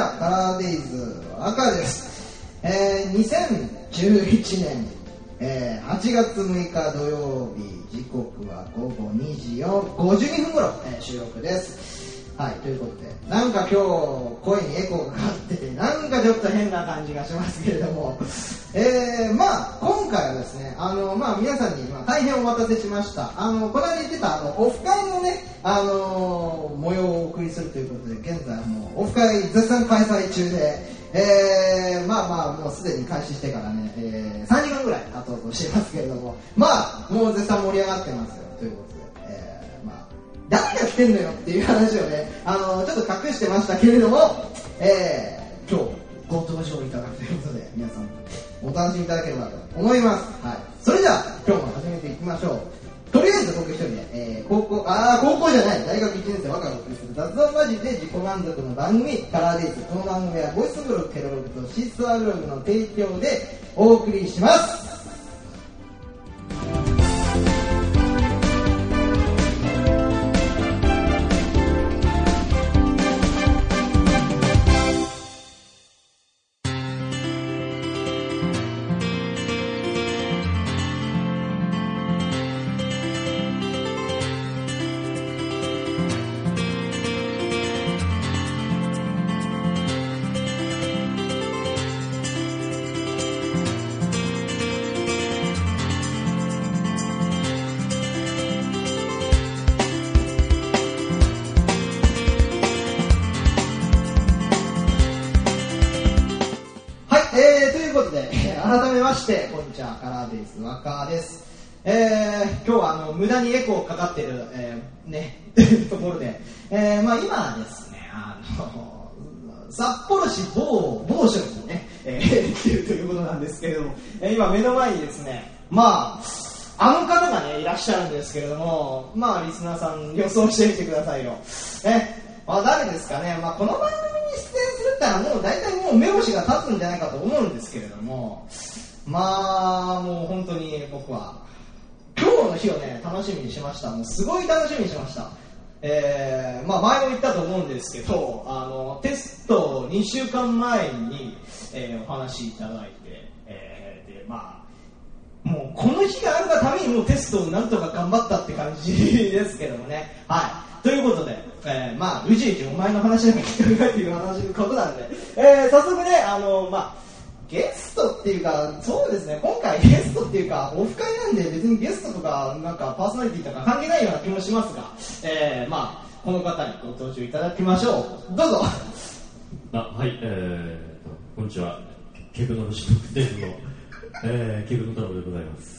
カラーデイズ赤です。2011年、8月6日土曜日、時刻は午後2時52分頃、収録です。はい、ということで、なんか今日声にエコーがかかってて、なんかちょっと変な感じがしますけれども、今回はですね、皆さんに大変お待たせしました。この間言ってたオフ会のね、模様をお送りするということで、現在もうオフ会絶賛開催中で、もうすでに開始してからね、3時間ぐらい経とうとしてますけれども、もう絶賛盛り上がってますよということで、誰が来てんのよっていう話をね、ちょっと隠してましたけれども、今日ご登場いただくということで、皆さんお楽しみいただければと思います。はい、それでは今日も始めていきましょう。とりあえず僕一人で、高校じゃない、大学1年生若がお送りする雑談マジで自己満足の番組カラーデイズ。この番組はボイスブログ、ケロログとシースアブログの提供でお送りします。改めましてこんにちは、カラーデイズ若です。今日は無駄にエコーかかってる、ところで、今ですね、札幌市某所にね、来てるということなんですけれども、今目の前にですね、あの方がねいらっしゃるんですけれども、リスナーさん予想してみてくださいよ。誰ですかね。この番組に出演するってのはもう大体もう目星が立つんじゃないかと思うんですけれども、もう本当に僕は今日の日をね楽しみにしました。もうすごい楽しみにしました。前も言ったと思うんですけど、テスト2週間前に、お話しいただいて、もうこの日があるがためにもうテストをなんとか頑張ったって感じですけどもね。はい。ということで、うじうじお前の話なんか聞きたくないという話のことなんで、早速ね、ゲストっていうか、そうですね、今回ゲストっていうか、オフ会なんで別にゲストとか、なんかパーソナリティとか関係ないような気もしますが、この方にご登場いただきましょう。どうぞ。 はい、こんにちは。ケグノのシップテープの、ケグノ太郎でございます。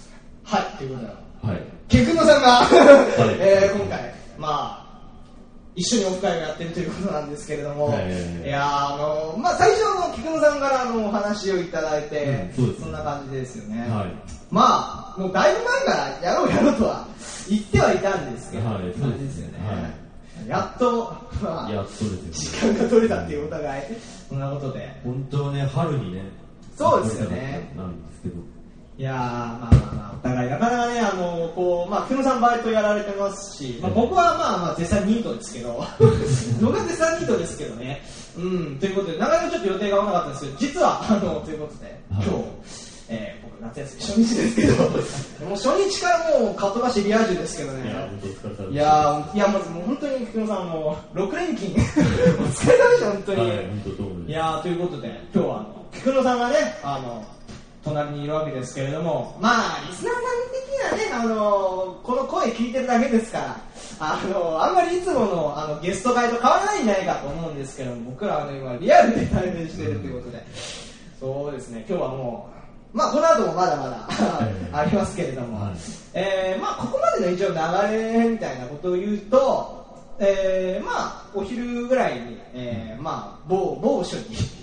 はい、ということで、 はい、 ケグノさんが、今回、一緒にオフ会をやってるということなんですけれども、いや最初の菊野さんからお話をいただいて、そんな感じですよね。もうだいぶ前からやろうとは言ってはいたんですけど、感じですよね。やっと時間が取れたっていうお互い、そんなことで。 本当はね、春にね、 そうですよね。 なんですけど。 いやお互いなかなかね、菊野さんバイトやられてますし、僕は絶賛ニートですけど僕は絶賛ニートですけどね。ということで、なかなかちょっと予定が合わなかったんですけど、実はということで、今日、僕夏休み初日ですけどもう初日からもうかっ飛ばしリア充ですけどね。いやまずもう本当に菊野さんも6連勤お疲れ様でした本当に。いやということで、今日は菊野さんがね隣にいるわけですけれども、リスナーさん的にはね、この声聞いてるだけですから、あんまりいつものゲスト会と変わらないんじゃないかと思うんですけども、僕らは今リアルで対面しているということで、そうですね、今日はもうこの後もまだまだありますけれども、ここまでの一応流れみたいなことを言うと、お昼ぐらいに、某所に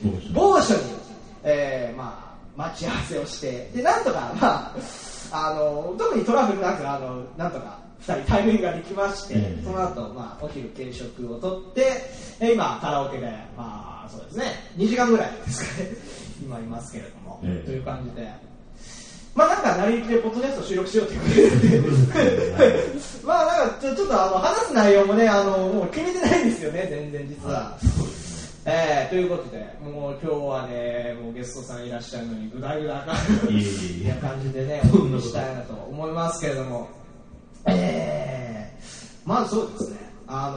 待ち合わせをして、でなんとか特にトラブルなくなんとか2人対面ができまして、その後お昼軽食をとって、今カラオケでそうですね2時間ぐらいですかね今いますけれども、という感じで、なんか成り行きでポッドキャスト収録しようということでなんかちょっと話す内容もねもう決めてないんですよね全然実は。 ということで、もう今日はね、もうゲストさんいらっしゃるのにグダグダな感じでね、お送りしたいなと思いますけれども、まずそうですね、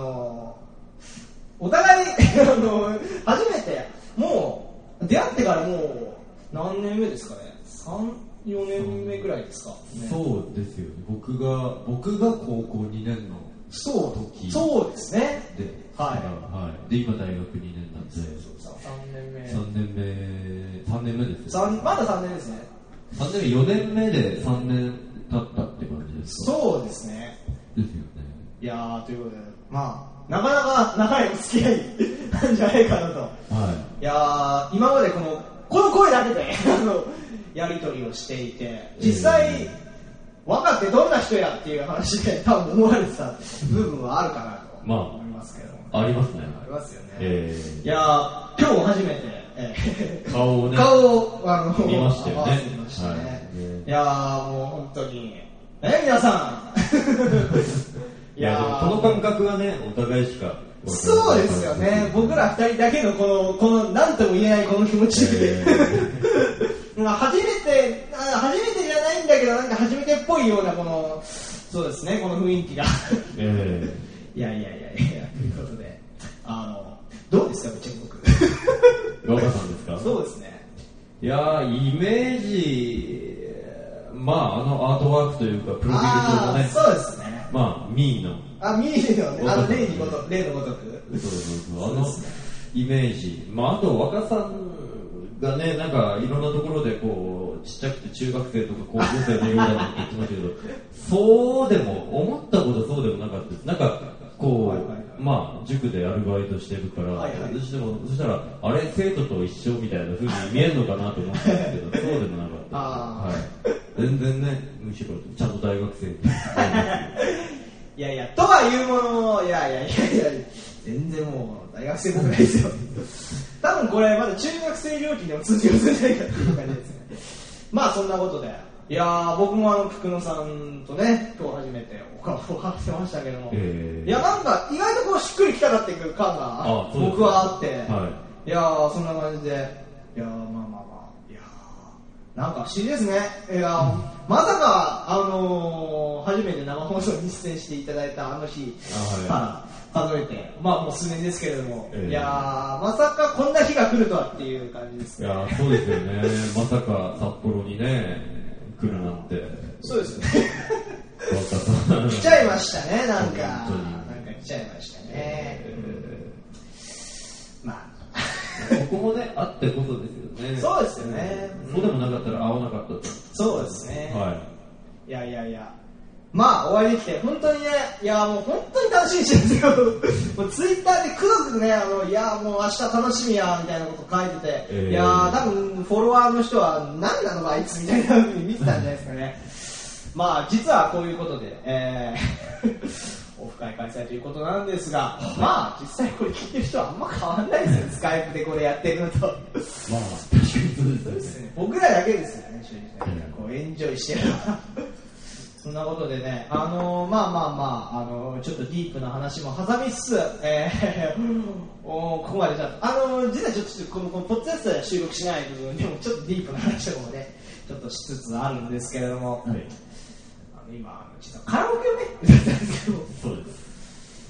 お互い初めて、もう出会ってからもう何年目ですかね、3、4年目ぐらいですか、ね、 そうですよね。僕が高校2年の時そうですね。 で、はい。で今大学2年なんで、3年目ですよ、ね。 まだ3年ですね。 3年目、4年目で3年経ったって感じですか。 そうですね。 ですよね。 いやー、ということで、まあなかなか長いお付き合いなんじゃないかなと。はい。いやー、今までこの声だけでやり取りをしていて、実際、若ってどんな人やっていう話で多分思われてた部分はあるかなと思いますけども、 ありますね。 ありますよね。いやー、今日初めて、 顔を見ましたよね。 いやー、もう本当に皆さんいやでもこの感覚はね、お互いしか。 そうですよね。僕ら2人だけのこの何とも言えないこの気持ちで初めてじゃないんだけど、なんか初めてっぽいようなそうですね、この雰囲気がいやということで、どうですか、注目若さんですか。 そうですね。 いやイメージ、まあアートワークというかプロフィールというかね、 そうですね、 まあミーの例のごとく、 そうイメージ、まああと若さんがね、なんかいろんなところでこうちっちゃくて中学生とか高校生のようだって言ってましたけど、そうでも思ったことそうでもなかったです。なんかこう、まあ塾でアルバイトしてるから、そしたらあれ生徒と一緒みたいな風に見えるのかなと思ったんですけど、そうでもなかったです。全然ね、むしろちゃんと大学生いやとはいうものの、全然もう大学生っぽくないですよ多分これまだ中学生料金でも通じるんじゃないかっていう感じですね。まあそんなことで、いやー、僕も菊野さんとね、今日初めてお顔を合わせましたけども、いや、なんか意外としっくりきたなっていう感が僕はあって、いやー、そんな感じで、いやー、まあ、いやー、なんか不思議ですね。いやー、まさか初めて生放送に出演していただいたあの日から数えて、まあもう数年ですけれども、いやー、まさかこんな日が来るとはっていう感じですね。 いやそうですよね。まさか札幌にね来るなんて。 そうですね。来ちゃいましたね、なんか来ちゃいましたね。まあここもね、あってこそですよね。 そうですよね。 そうでもなかったら会わなかったと。 そうですね。いや。まあ、お会いできて、本当にね、いや、もう本当に楽しみにしてるんですよ。もうツイッターでくどくね、いや、もう明日楽しみや、みたいなこと書いてて、いや、多分フォロワーの人は、何なのあいつみたいな風に見てたんじゃないですかね。まあ、実はこういうことで、オフ会開催ということなんですが、まあ、実際これ聞いてる人はあんま変わんないですよね、スカイプでこれやってるのと。まあ、 確かにそうですね。 僕らだけですよね、正直ね。こう、エンジョイしてる。そんなことでね、まあ、ちょっとディープな話も挟みつつ、ここまでじゃ実はちょっとこのポッドキャストで収録しない部分でもちょっとディープな話とかもね、ちょっとしつつあるんですけれども、今、実はカラオケをね、歌ったんですけど、 そうです。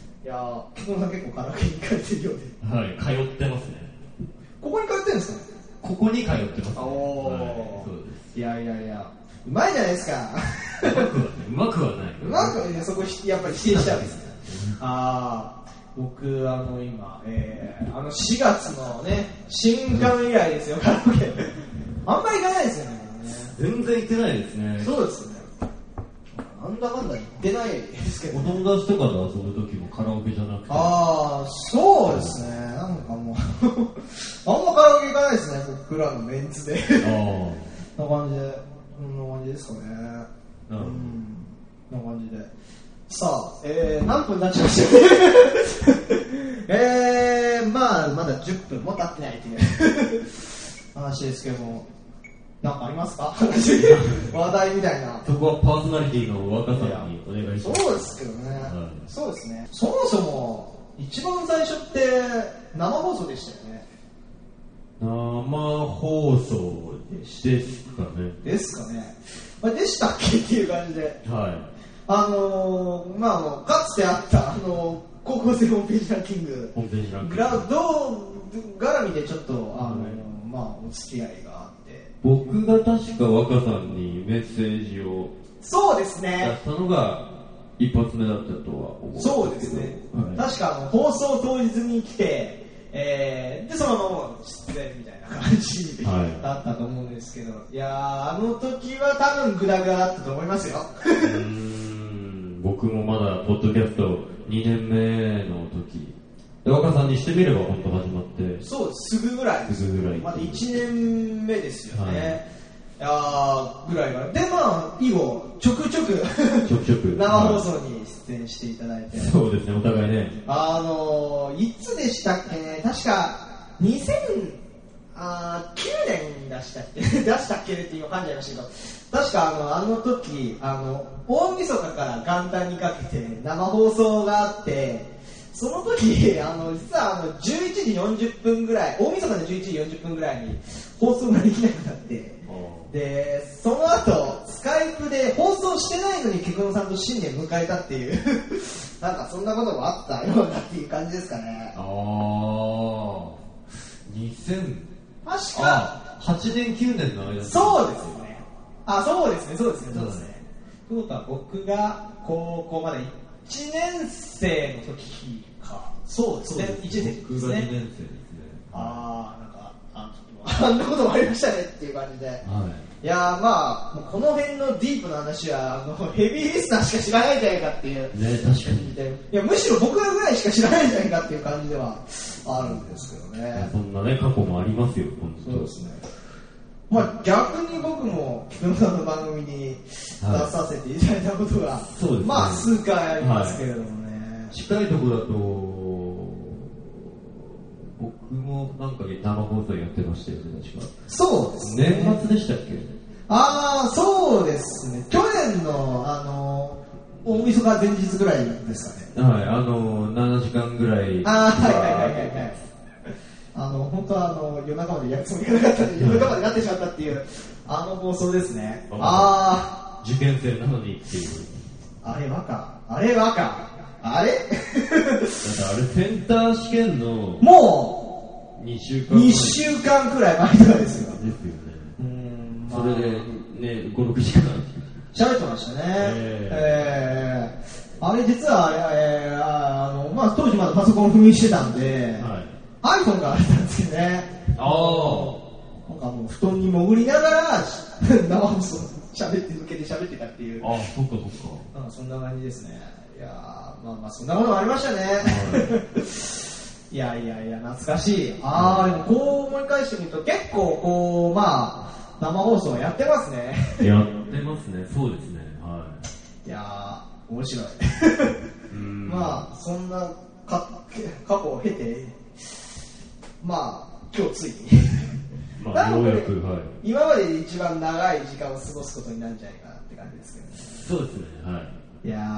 いやー、菊野さん結構カラオケに行かれてるようで。 はい、通ってますね。 ここに通ってるんですかね。 ここに通ってますね。 そうです。いや。うまいじゃないですか。 うまくはない。 そこやっぱり否定しちゃうんですね。僕今、4月のね、新刊以来ですよ、カラオケ。あんまり行かないですよね。 全然行ってないですね。 そうですね。なんだかんだ行ってないですけど、 お友達とかと遊ぶ時もカラオケじゃなくて。 そうですね。なんかもうあんまカラオケ行かないですね、僕らのメンツで。そんな感じですかね。こんな感じで。さあ、何分経ちましたまあ、まだ10分も経ってないという話ですけども、なんかありますか話題みたいな。 そこはパーソナリティの若さんにお願いします。 そうですけどね。そうですね。そもそも、 一番最初って生放送でしたよね。 生放送ですかね。 ですかね。あれでしたっけっていう感じで。 はい。 かつてあった高校生ホームページランキング。 ホームページランキング。 絡みでちょっとお付き合いがあって。 僕が確か若さんにメッセージをそうです出ね。 したのが一発目だったとは思うんですけど。 そうですね。 はい、 確か放送当日に来て、でそのまま出演みたいな感じだったと思うんですけど、いやーあの時は多分グダグダだったと思いますよ。 僕もまだポッドキャスト2年目の時で、若さんにしてみれば本当始まってそうすぐぐらいです。 すぐぐらいまだ1年目ですよね。 はい、 ぐらいからで以後ちょくちょく生放送に出演していただいて、 そうですね、お互いね。 いつでしたっけね、確か2009年に出したっけって今噛んじゃいましたけど、確かあの時大晦日から元旦にかけて生放送があって、その時実は11時40分ぐらい、大晦日の11時40分ぐらいに放送ができなくなって、でその後スカイプで放送してないのにケクノさんと新年迎えたっていうなんかそんなこともあったようなっていう感じですかね。 2000 確か 8年9年の間。 そうですね。そうですね。ということは僕が高校まで1年生の時か。そうですね。1年生ですね。 僕が2年生ですね。 あんなこともありましたねっていう感じで。はい、いやもうこの辺のディープな話はヘビーリスナーしか知らないんじゃないかっていう。 ね、確かに。 いやむしろ僕らぐらいしか知らないんじゃないかっていう感じではあるんですけどね。 そんなね過去もありますよ。 そうですね。逆に僕も菊野さんの番組に出させていただいたことが、 そうですね、 数回ありますけれどもね。 近いところだと僕もなんか生放送やってましたよね、確か。 そうですね。 年末でしたっけ？ そうですね。去年の大晦日前日ぐらいですかね。 はい、7時間ぐらい。 本当は夜中までやるつもりがなかったので、夜中までなってしまったっていう放送ですね。 受験生なのにっていう。 あれだってあれセンター試験のもう 2週間くらい前とかですよ。 ですよね。それでね、5、6時間喋ってましたね。あれ実は当時まだパソコン封印してたんで、iPhone があったんですけどね。なんかもう布団に潜りながら生放送向けて喋ってたっていう。 そっか。 そんな感じですね。いやそんなこともありましたね。いや懐かしい。でもこう思い返してみると結構生放送やってますね。 やってますね。そうですね。はい。 いや面白い。そんな過去を経て今日ついにようやく、 今までで一番長い時間を過ごすことになるんじゃないかなって感じですけどね。 そうですね。はい。 いや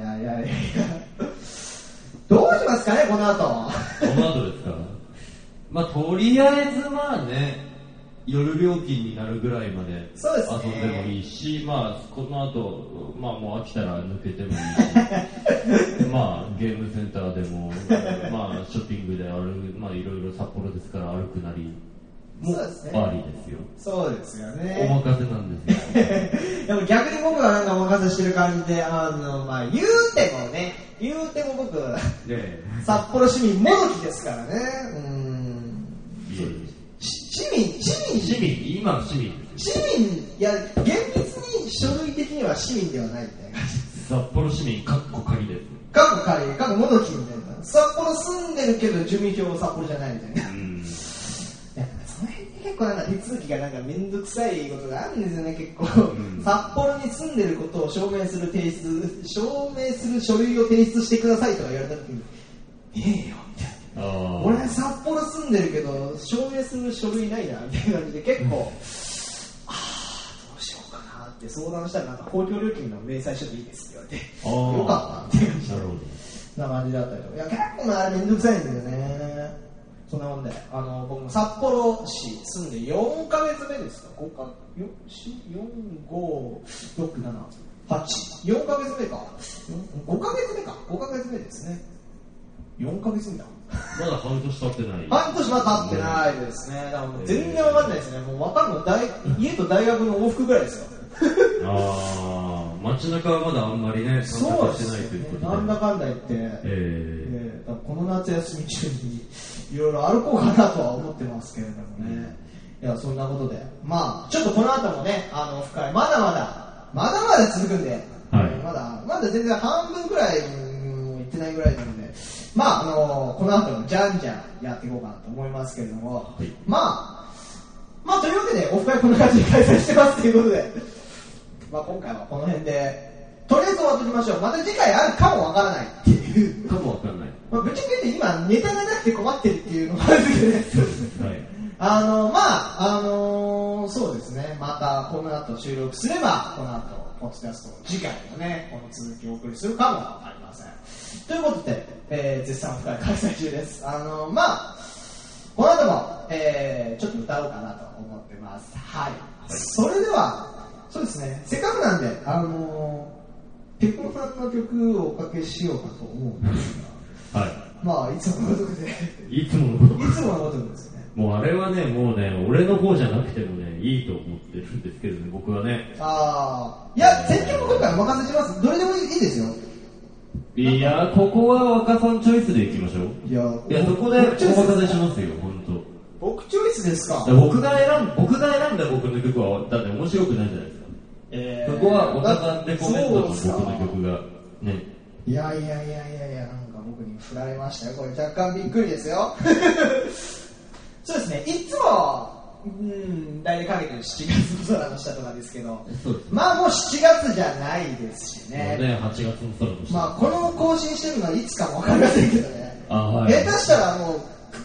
どうしますかね、この後。 この後ですか。とりあえず夜料金になるぐらいまで遊んでもいいし、この後、もう飽きたら抜けてもいいし、ゲームセンターでも、ショッピングでいろいろ札幌ですから歩くなりもありですよ。 そうですよね。 お任せなんですよ。 でも逆に僕はお任せしてる感じで、言うても僕、札幌市民もどきですからね。市民今市民ですよ。 いや厳密に書類的には市民ではないみたいな感じ。 札幌市民かっこ仮です。 かっこ仮もどきみたいな。札幌住んでるけど住民票札幌じゃないみたいな。その辺で結構手続きがめんどくさいことがあるんですよね。結構、札幌に住んでることを証明する書類を提出してくださいとか言われた時にねえよみたいな。俺札幌住んでるけど証明する書類ないなみたいな感じで結構、どうしようかなって相談したら公共料金の明細書でいいですって言われてよかったっていう感じで。 そんな感じだったりとか、いや結構ねあれめんどくさいんだよね。そんなもんで、僕も札幌市住んで4ヶ月目ですか、5か4、5、6、7、8、4ヶ月目か、5ヶ月目か、5ヶ月目ですね。4ヶ月目だ。 まだ半年経ってない。 半年は経ってないですね。だからもう全然わかんないですね。もうわかるの家と大学の往復ぐらいですよ。 ああ、街中はまだあんまりね、参加してないということで。 なんだかんだ言って、だからこの夏休み中にいろいろ歩こうかなとは思ってますけれどもね。いや、そんなことで。まあ、ちょっとこの後もね、オフ会、まだまだ続くんで、 はい、 まだ全然半分くらい行ってないぐらいなので、まあ、この後もじゃんじゃんやっていこうかなと思いますけれども、 はい、 まあ、というわけで、オフ会こんな感じで開催してますということで、まあ、今回はこの辺で、とりあえず終わっておきましょう。また次回あるかもわからないっていう。 かもわからない。 まあ、ぶっちゃけ言って今、ネタがなくて困ってるっていうのもあるんですけどね。 そうです。はい。 そうですね。またこの後収録すれば、この後、ポッドキャスト次回のね、この続きをお送りするかもわかりません。ということで、絶賛オフ会開催中です。この後も、ちょっと歌おうかなと思ってます。はい。それでは、そうですね、せっかくなんで、ペコさんの曲をおかけしようかと思うんですが、はい。まあ、いつものごとくで。 いつものごとく。 いつものごとくですね。 もうあれはね、もうね、俺の方じゃなくてもね、いいと思ってるんですけどね、僕はね。 いや、選曲今回お任せします。どれでもいいですよ。 いや、ここは若さんチョイスでいきましょう。いや、そこでお任せしますよ、本当。 僕チョイスですか。 僕が選んだ僕の曲は、だって面白くないじゃないですか。そこは若さんレコメンドの僕の曲が、ね。 いや、なんか僕に振られましたよ。これ若干びっくりですよ。そうですね、いつも、大体かけてる7月の空の下とかですけど、まあもう7月じゃないですしね。 8月の空の下。 まあこの更新してるのはいつかもわかりませんけどね。 はい、 下手したらもう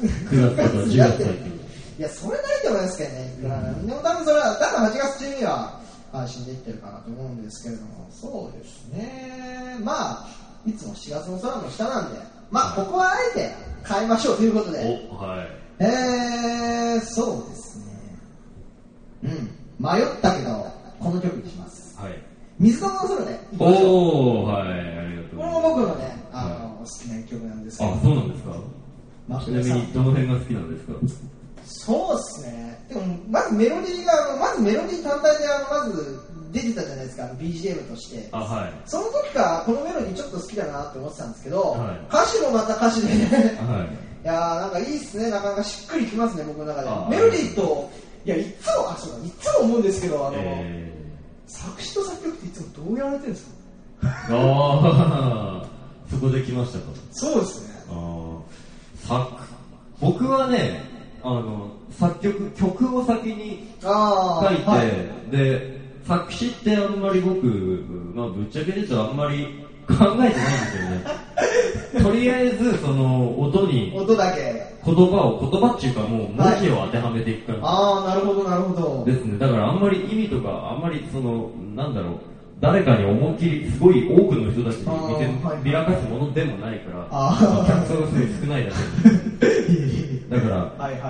9月とか10月入ってる。 いや、それないと思いますけどね。でも多分それは、多分8月中には配信できてるかなと思うんですけれども、そうですね。まあ、いつも7月の空の下なんで、まあここはあえて変えましょうということで。 はい。 そうですね。迷ったけど、この曲にします。 はい。 水玉の空でいきましょう。 はい、ありがとうございます。 これも僕のね、好きな一曲なんですけど。 あ、そうなんですか。ちなみにどの辺が好きなんですか。 そうですね。でもまずメロディー単体でまず出てたじゃないですか、BGM として。 はい。 その時からこのメロディーちょっと好きだなって思ってたんですけど、 はい、 歌詞もまた歌詞で、はい、いやーなんかいいっすね、なかなかしっくりきますね、僕の中で。メロディーと、いやいつも思うんですけど、作詞と作曲っていつもどうやられてるんですか。 そこで来ましたか。 そうですね。 僕はね、曲を先に書いて、はい、で作詞ってあんまり僕、ぶっちゃけ言うとあんまり考えてないんですよね。とりあえずその音だけ言葉っていうかもう文字を当てはめていく感じ。 なるほどですね。だからあんまり意味とかあんまり誰かに思いっきりすごい多くの人たちに見らかすものでもないから、客層がすごい少ないだけだから、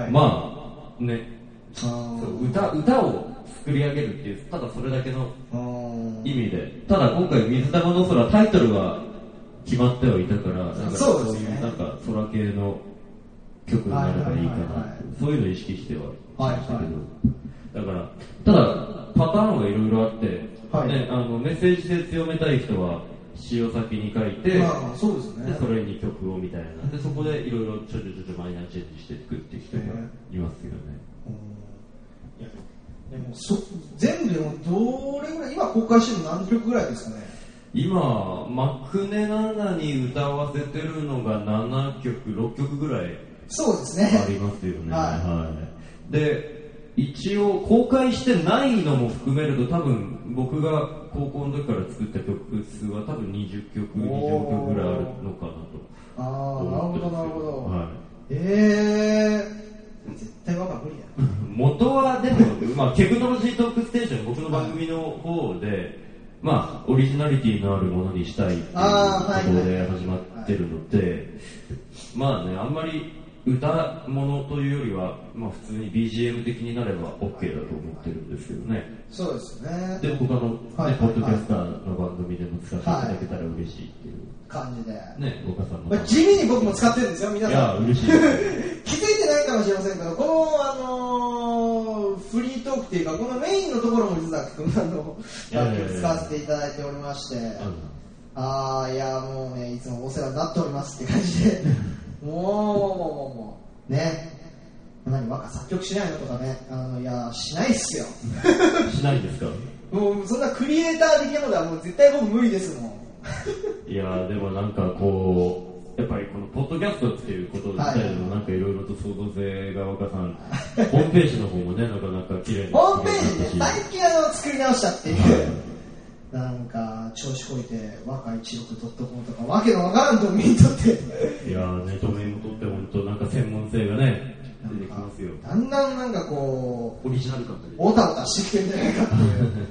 まあね、歌を作り上げるっていう、ただそれだけの意味で、ただ今回水玉の空、タイトルは決まってはいたから、そういうなんか空系の曲になればいいかな、そういうのを意識してはしましたけど、だからただパターンがいろいろあって、ね、メッセージ性強めたい人は詩を先に書いて、 そうですね、 でそれに曲をみたいな、でそこでいろいろちょちょマイナーチェンジしていくっていう人がいますよね。 いやでも全部でもどれぐらい、今公開してるの何曲ぐらいですかね。 今マクネ7に歌わせてるのが7曲6曲ぐらいそうですねありますよね。で一応公開してないのも含めると多分僕が高校の時から作った曲数は多分20曲ぐらいあるのかなと思ってます。 なるほど、絶対わか無理だ元はでも、テクノロジートークステーション、僕の番組の方でまあオリジナリティのあるものにしたいっていうところで始まってるので、まあね、あんまり歌物というよりは、まあ、普通に BGM 的になれば OK だと思ってるんですけどね。 そうですね。 で他の、ね、ポッドキャスターの番組でも使っていただけたら嬉しいっていう感じでね、岡さんの地味に僕も使ってるんですよ、皆さん。 いや嬉しい気づいてないかもしれませんけど、この、フリートークっていうか、このメインのところも実は楽曲使わせていただいておりまして、いやもうね、いつもお世話になっておりますって感じでもうね、何若作曲しないのとかね、いやしないっすよ。 しないですか？ もうそんなクリエイター的なのではもう絶対僕無理ですもん。 いやでもなんかこうやっぱりこのポッドキャストっていうこと自体でもなんかいろいろと創造性が若さんホームページの方もねなかなか綺麗にホームページね、最近作り直したっていうなんか調子こいて若16.com とかわけのわからんドメイン取っていやね、ドメインを取って本当なんか専門性がね出てきますよ。 だんだんなんかこうオリジナル感がオタオタしてきてるんじゃないかっていう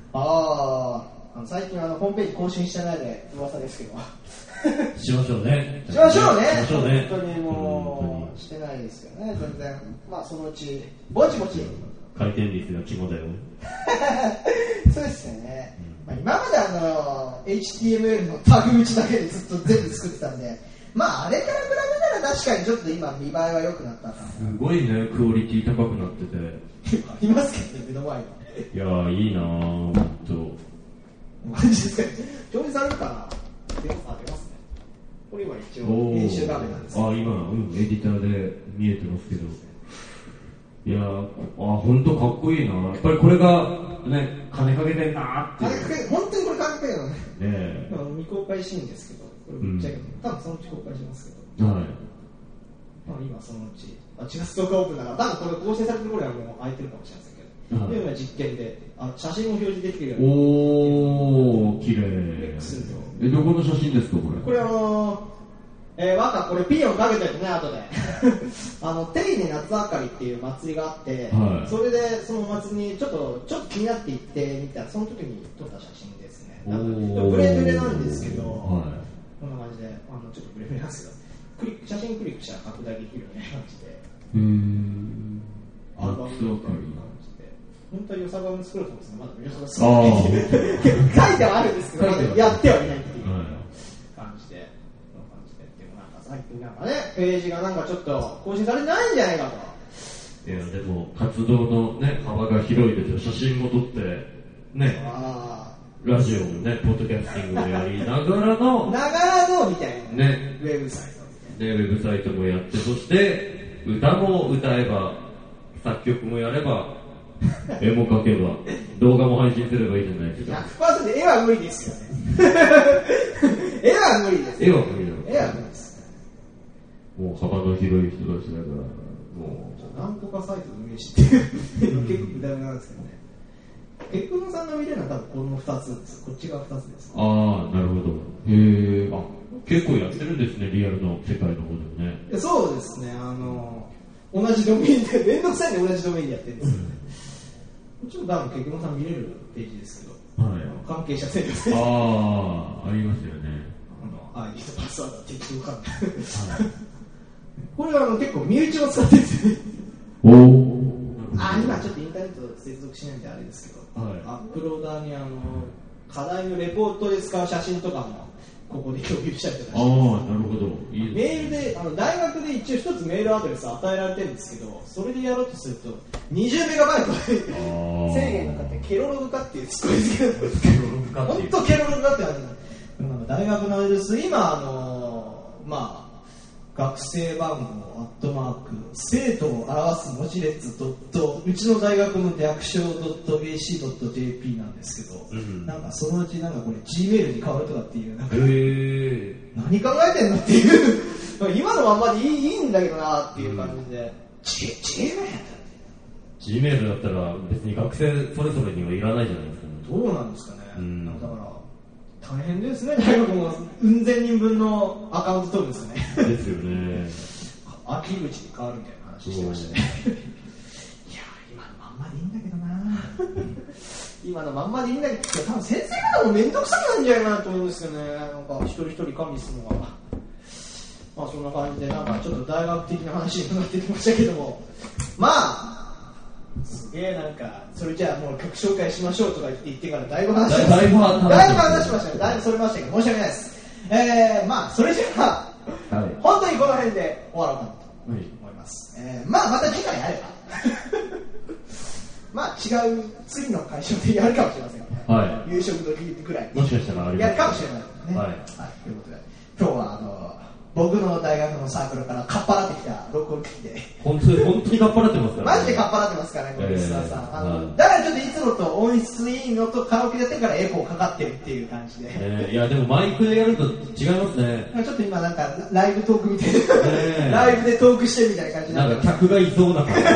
最近ホームページ更新してないで噂ですけどしましょうねしましょうね本当にもうしてないですよね全然。まあそのうちぼちぼち回転率が肝だよそうですね、まあ、今までHTML のタグ打ちだけでずっと全部作ってたんでまああれから比べたら確かにちょっと今見栄えは良くなったかな。 すごいねクオリティ高くなっててありますけどね目の前に。 いやーいいなー本当。 マジですか？表示されるかな？出ますね。これ今一応編集画面なんですけど。 今、エディターで見えてますけど。いや本当かっこいいな。やっぱりこれがね金かけてんなーっていう。 本当にこれ金かけてるのね。 ね未公開シーンですけど、これぶっちゃけ多分そのうち公開しますけど。 はい。 まあ今そのうち8月10日オープンだから多分これ更新されてる頃にはもう空いてるかもしれませんけど。今実験で写真を表示できるように。 おー綺麗。どこの写真ですかこれ？ これこれピンをかけてるね後でテイネ夏あかりっていう祭りがあって、はい、それでその祭りにちょっと気になって行ってみたらその時に撮った写真ですね。ブレブレなんですけど、はい、こんな感じでちょっとブレブレなんですけど写真クリックしたら拡大できるような感じでアルバムの感じで本当は良さ版作ろうと思うんですけどまだ良さ版作ろうと思って書いてはあるんですけどやってはいないっていう感じで最近なんかね、ページがなんかちょっと更新されてないんじゃないかと。 いやでも活動のね幅が広いですよ。写真も撮ってね、ラジオもね、ポッドキャスティングもやりながらのみたいなね、 ウェブサイトね、ウェブサイトもやって、そして歌も歌えば作曲もやれば絵も描けば動画も配信すればいいじゃないですか。 100% 絵は無理ですよね絵は無理です。 絵は無理絵は無理です。 もう幅の広い人たちだから、もうなんとかサイトの名刺っていう結構無駄なんですけどね。エクノさんが見れるのは多分この2つです。こっちが2つです、ね。 ああ、なるほど。へえ、結構やってるんですね、リアルの世界の方でもね。 そうですね、同じドメインで、めんどくさいんで同じドメインでやってるんですよね。こっちも多分エクノさん見れるページですけど、はい、関係者制度ですね。 ありますよね。 ID とパスワードは適当かな。これは結構身内を使ってるんですよね。今ちょっとインターネット接続しないんであれですけど、はい、アップローダーに課題のレポートで使う写真とかもここで共有したりとかして、 なるほど。いいメールで大学で一応一つメールアドレス与えられてるんですけど、それでやろうとすると20メガバイト制限がかかってケロログかっていうすごいですけど、本当ケロログかってある大学のアドレス今学生番号生徒を表す文字列うちの大学の略称 .ac.jp なんですけど、なんかそのうちなんかこれ Gmail に変わるとかっていうなんか、何考えてんのっていう今のまんまでいいんだけどなっていう感じで、 Gmail だったら別に学生それぞれにはいらないじゃないですか、ね、 どうなんですかね、だから大変ですね、大学もうん千人分のアカウント取るんですよね。 ですよね。 秋口に変わるみたいな話してましたね。いや今のまんまでいいんだけどな。 今のまんまでいいんだけど、多分先生方も面倒くさくなんじゃないかなと思うんですけどね、なんか一人一人管理するのが。まあそんな感じで、なんかちょっと大学的な話になってきましたけども、まあ、すげえなんか、それじゃあもう曲紹介しましょうとか言ってからだいぶ話しました。 だいぶ話しましたね。だいぶそれましたけど、申し訳ないです。まあ、それじゃあ、はい、本当にこの辺で終わろうかなと思います。まあ、また次回あれば。まあ違う次の会場でやるかもしれませんが、ね、はい、夕食時ぐらいもしかしたらありやるかもしれないですね。 はい、 はい、ということで今日は僕の大学のサークルからかっぱらってきた録音機器で本当にかっぱらってますからね、マジでかっぱらってますからね、このリスナーさん、だからちょっといつもと音質いいのとカラオケやってからエコーかかってるっていう感じで、 いやでもマイクでやると違いますね。 ちょっと今なんかライブトークみたいな、ライブでトークしてみたいな感じなんか客がいそうな感じ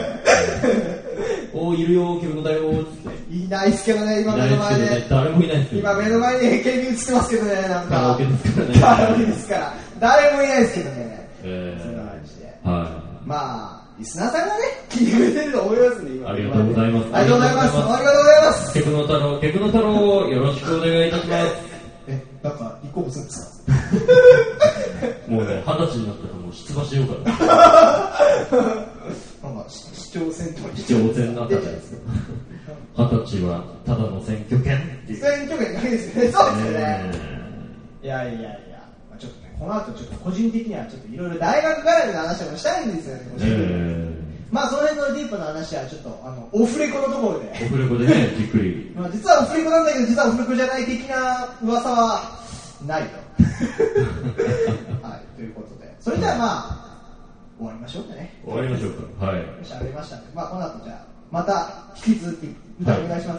おいるよ、客だよっつって。 いないですけどね、今目の前で。 誰もいないですけど。 今目の前に AKB 映ってますけどね、なんか。 カラオケですからね。 カラオケですから。誰もいないですけどね。そんな感じで。 はい。 まあ、リスナーさんがね、聞いてくれてると思いますんで、今。 ありがとうございます。 ありがとうございます。ありがとうございます。 ケクノ太郎、よろしくお願いいたします。 なんか、立候補するんですかもうね、20歳になったらもう出馬しようかな。 なんか市長選とか市長選のあたりですよ。20歳はただの選挙権っていう。 選挙権だけですよね。そうですよね。いや、ちょっとね、この後ちょっと個人的にはちょっといろいろ大学絡みの話もしたいんですよね。まあその辺のディープな話はちょっとオフレコのところで。 オフレコでね、じっくり。 まあ実はオフレコなんだけど実はオフレコじゃない的な噂はないと。はい、ということで、それじゃあまあ。終わりましょうかね。 終わりましょうか。はい。 喋りましたね。まあこの後じゃあまた引き続き歌お願いします。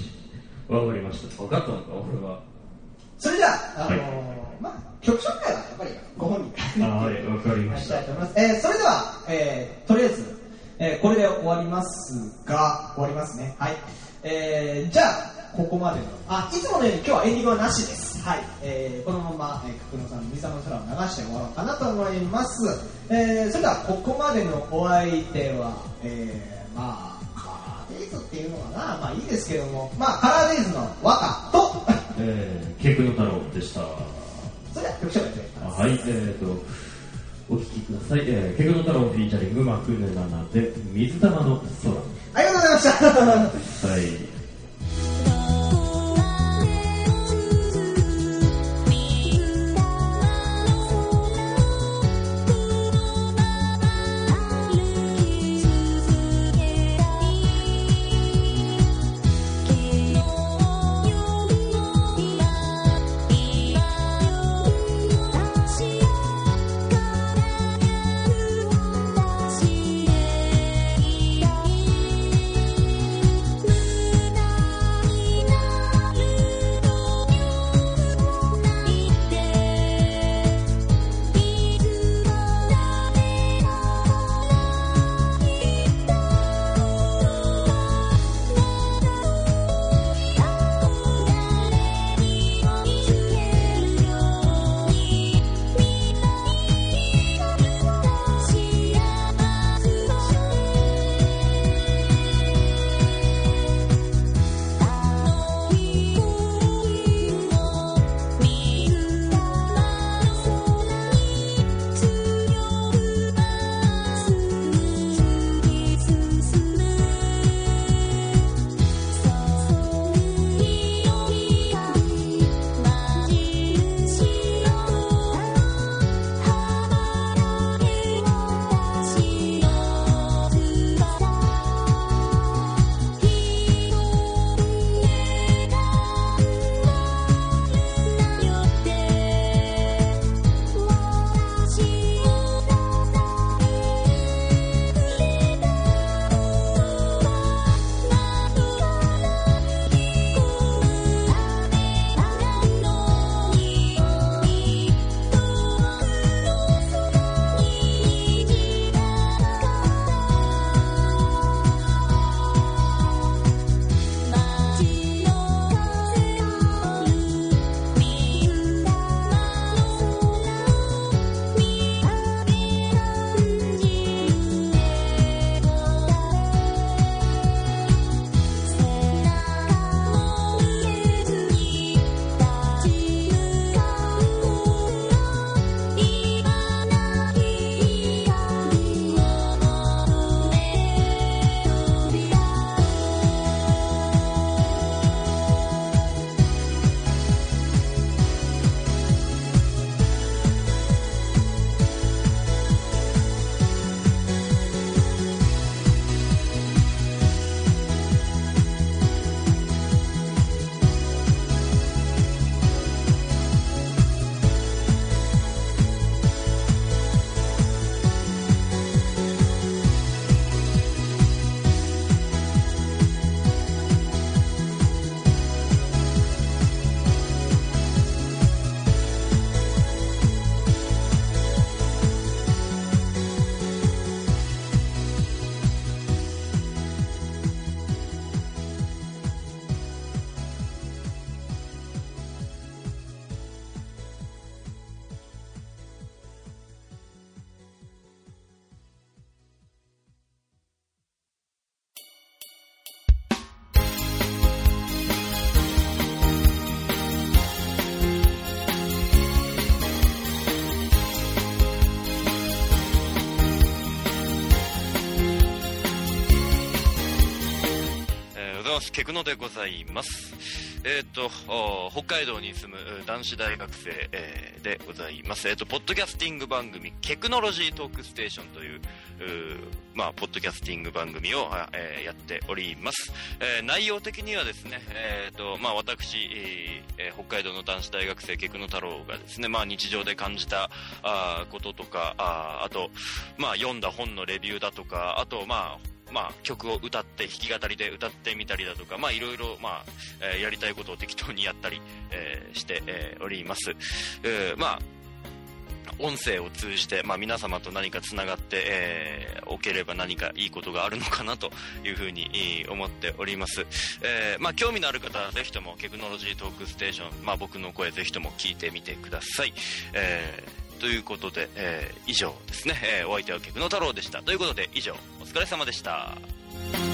わかりました。分かったのか、俺は。 それじゃあまあ曲紹介はやっぱりご本人が。 はい、わかりました。 それではとりあえずこれで終わりますが終わりますね。はい。じゃあここまでのいつものように今日はエンディングはなしです。はい、このまま角野さんの「みさの空」を流して終わろうかなと思います。それではここまでのお相手はまあカラーデイズっていうのかな、まあいいですけども、まあカラーデイズの和歌とケクノ太郎でした。 それでは曲紹介お願いします。 はい、お聴きください。ケクノ太郎フィーチャリングマクネナナで水玉の空。 ありがとうございました。 はい。 ます。ケクノでございます。北海道に住む男子大学生、でございます。ポッドキャスティング番組、ケクノロジートークステーションという、ポッドキャスティング番組を、やっております。内容的にはですね、私、北海道の男子大学生ケクノ太郎がですね、日常で感じたこととか、あと、読んだ本のレビューだとか、あと、曲を歌って弾き語りで歌ってみたりだとか、いろいろ、やりたいことを適当にやったり、して、おります。音声を通じて、皆様と何かつながって、おければ何かいいことがあるのかなというふうに思っております。興味のある方はぜひともテクノロジートークステーション、僕の声ぜひとも聞いてみてください。ということで、以上ですね、お相手はケクノ太郎でした。ということで以上、お疲れ様でした。